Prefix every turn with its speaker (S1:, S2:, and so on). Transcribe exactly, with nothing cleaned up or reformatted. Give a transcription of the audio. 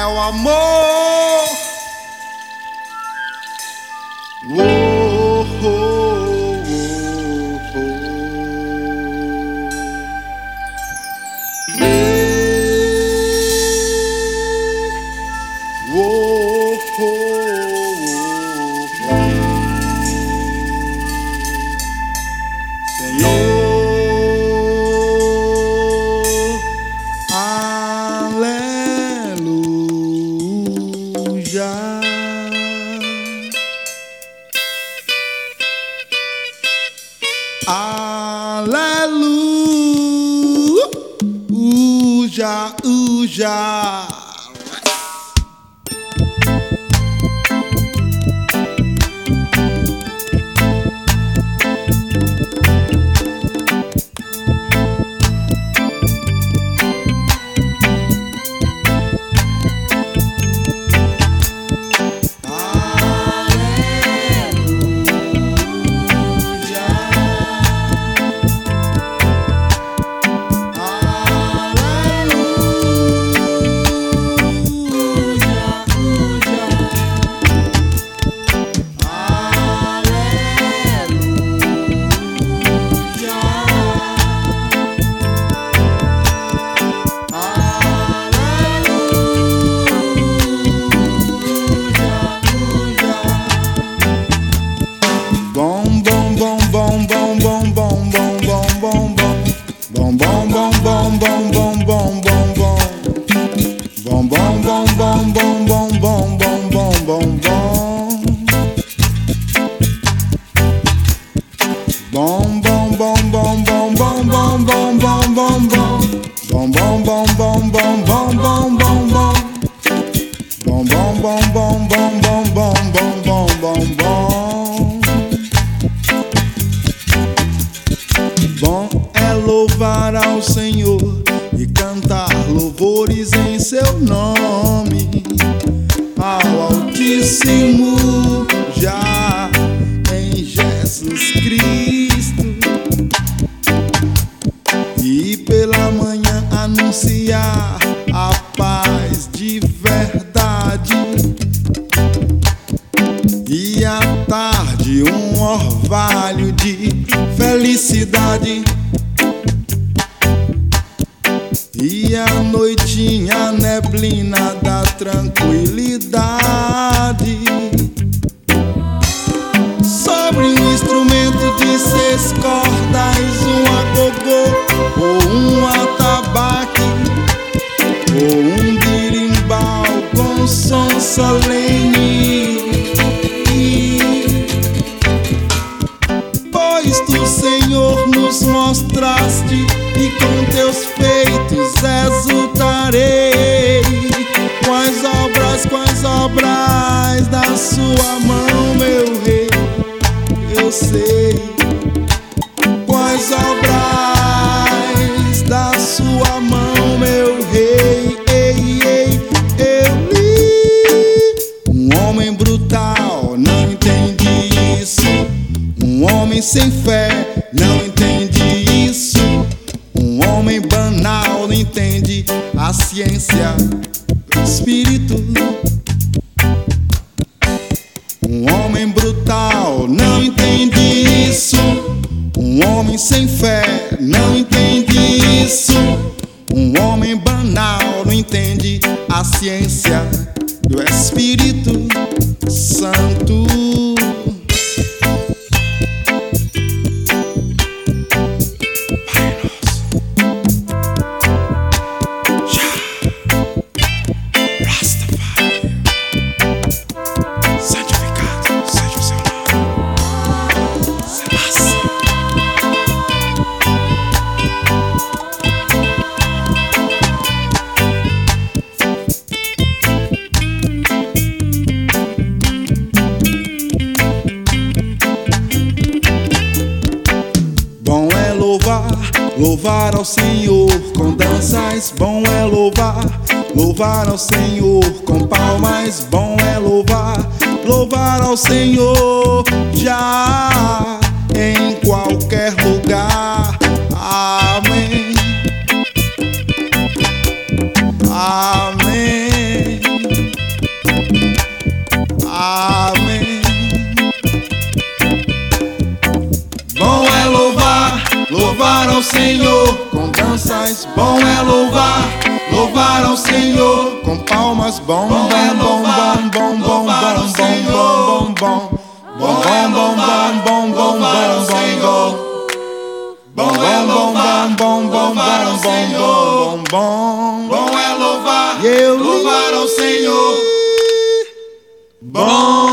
S1: o amor. Oh, oh, oh, oh. Oh, oh, oh. Senhor, aleluia. Aleluia, uja. Bom é louvar ao Senhor e cantar louvores em seu nome, ao Altíssimo já em Jesus Cristo, e pela manhã anunciar a paz de verdade, e à tarde um orvalho de felicidade, e à noitinha a neblina da tranquilidade. Sobre um instrumento de seis cordas, um agogô ou um atabaque, ou um birimbau com som solene. Pois tu, Senhor, nos mostraste, e com teus feitos exultarei. Com as obras, com as obras da sua mão, meu rei, eu sei. Com as obras da sua mão, meu rei, ei, ei, eu li. Um homem brutal não entende isso, um homem sem fé não entende isso, um homem banal não entende a ciência do espírito. Um homem brutal não entende isso, um homem sem fé não entende isso, um homem banal não entende a ciência do Espírito Santo. Louvar ao Senhor com danças, bom é louvar. Louvar ao Senhor com palmas, bom é louvar. Louvar ao Senhor já em qualquer lugar. Amém. Amém. louvar ao Senhor com danças, bom é louvar, louvar ao Senhor com palmas, bom, bom, bom, bom, bom, bom, bom, bom, bom, bom, bom, bom, bom, bom, bom, bom, bom, Senhor. Bom é louvar, bom, bom, louvar ao Senhor. Bom, bom é louvar, louvar ao Senhor. Bom